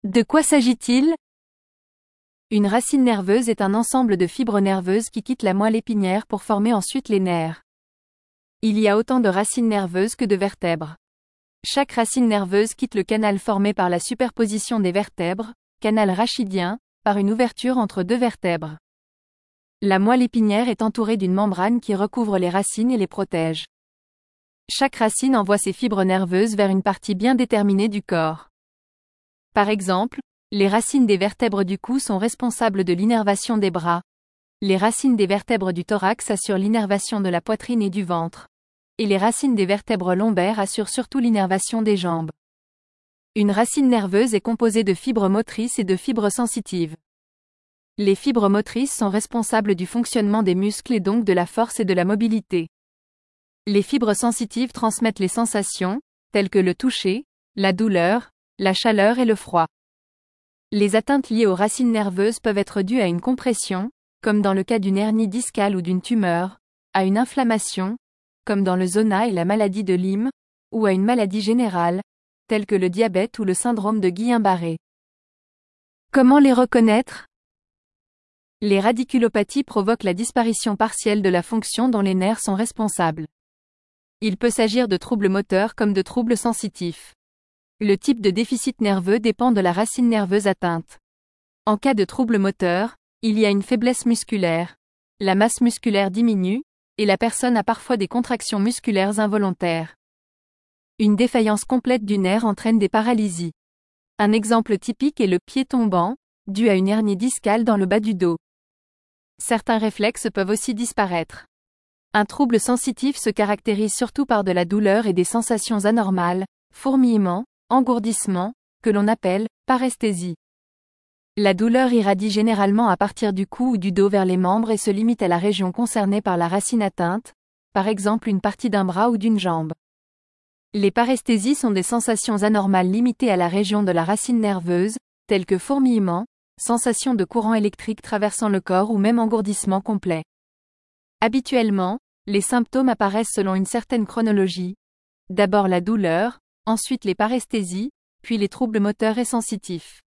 De quoi s'agit-il? Une racine nerveuse est un ensemble de fibres nerveuses qui quittent la moelle épinière pour former ensuite les nerfs. Il y a autant de racines nerveuses que de vertèbres. Chaque racine nerveuse quitte le canal formé par la superposition des vertèbres, canal rachidien, par une ouverture entre deux vertèbres. La moelle épinière est entourée d'une membrane qui recouvre les racines et les protège. Chaque racine envoie ses fibres nerveuses vers une partie bien déterminée du corps. Par exemple, les racines des vertèbres du cou sont responsables de l'innervation des bras. Les racines des vertèbres du thorax assurent l'innervation de la poitrine et du ventre. Et les racines des vertèbres lombaires assurent surtout l'innervation des jambes. Une racine nerveuse est composée de fibres motrices et de fibres sensitives. Les fibres motrices sont responsables du fonctionnement des muscles et donc de la force et de la mobilité. Les fibres sensitives transmettent les sensations, telles que le toucher, la douleur, la chaleur et le froid. Les atteintes liées aux racines nerveuses peuvent être dues à une compression, comme dans le cas d'une hernie discale ou d'une tumeur, à une inflammation, comme dans le zona et la maladie de Lyme, ou à une maladie générale, telle que le diabète ou le syndrome de Guillain-Barré. Comment les reconnaître? Les radiculopathies provoquent la disparition partielle de la fonction dont les nerfs sont responsables. Il peut s'agir de troubles moteurs comme de troubles sensitifs. Le type de déficit nerveux dépend de la racine nerveuse atteinte. En cas de trouble moteur, il y a une faiblesse musculaire. La masse musculaire diminue, et la personne a parfois des contractions musculaires involontaires. Une défaillance complète du nerf entraîne des paralysies. Un exemple typique est le pied tombant, dû à une hernie discale dans le bas du dos. Certains réflexes peuvent aussi disparaître. Un trouble sensitif se caractérise surtout par de la douleur et des sensations anormales, fourmillement, engourdissement, que l'on appelle paresthésie. La douleur irradie généralement à partir du cou ou du dos vers les membres et se limite à la région concernée par la racine atteinte, par exemple une partie d'un bras ou d'une jambe. Les paresthésies sont des sensations anormales limitées à la région de la racine nerveuse, telles que fourmillement, sensation de courant électrique traversant le corps ou même engourdissement complet. Habituellement, les symptômes apparaissent selon une certaine chronologie. D'abord la douleur, ensuite les paresthésies, puis les troubles moteurs et sensitifs.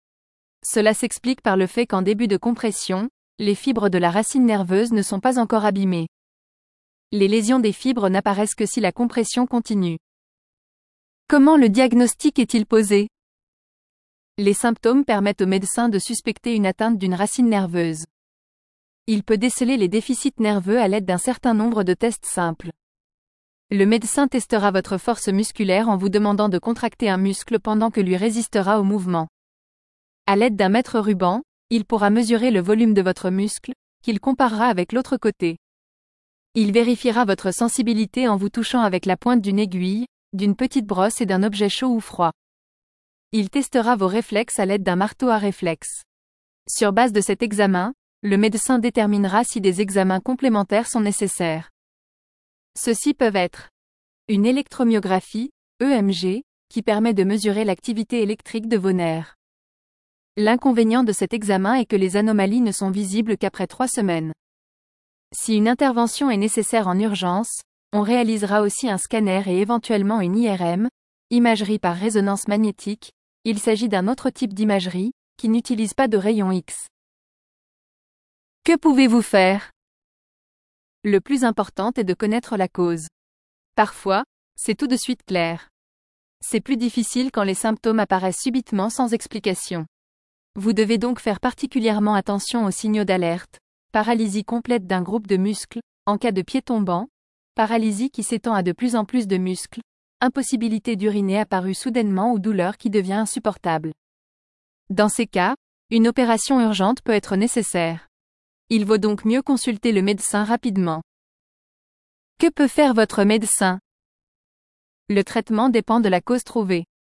Cela s'explique par le fait qu'en début de compression, les fibres de la racine nerveuse ne sont pas encore abîmées. Les lésions des fibres n'apparaissent que si la compression continue. Comment le diagnostic est-il posé? Les symptômes permettent au médecin de suspecter une atteinte d'une racine nerveuse. Il peut déceler les déficits nerveux à l'aide d'un certain nombre de tests simples. Le médecin testera votre force musculaire en vous demandant de contracter un muscle pendant que lui résistera au mouvement. À l'aide d'un mètre ruban, il pourra mesurer le volume de votre muscle, qu'il comparera avec l'autre côté. Il vérifiera votre sensibilité en vous touchant avec la pointe d'une aiguille, d'une petite brosse et d'un objet chaud ou froid. Il testera vos réflexes à l'aide d'un marteau à réflexe. Sur base de cet examen, le médecin déterminera si des examens complémentaires sont nécessaires. Ceux-ci peuvent être une électromyographie, EMG, qui permet de mesurer l'activité électrique de vos nerfs. L'inconvénient de cet examen est que les anomalies ne sont visibles qu'après 3 semaines. Si une intervention est nécessaire en urgence, on réalisera aussi un scanner et éventuellement une IRM, imagerie par résonance magnétique. Il s'agit d'un autre type d'imagerie, qui n'utilise pas de rayons X. Que pouvez-vous faire? Le plus important est de connaître la cause. Parfois, c'est tout de suite clair. C'est plus difficile quand les symptômes apparaissent subitement sans explication. Vous devez donc faire particulièrement attention aux signaux d'alerte, paralysie complète d'un groupe de muscles, en cas de pied tombant, paralysie qui s'étend à de plus en plus de muscles, impossibilité d'uriner apparue soudainement ou douleur qui devient insupportable. Dans ces cas, une opération urgente peut être nécessaire. Il vaut donc mieux consulter le médecin rapidement. Que peut faire votre médecin? Le traitement dépend de la cause trouvée.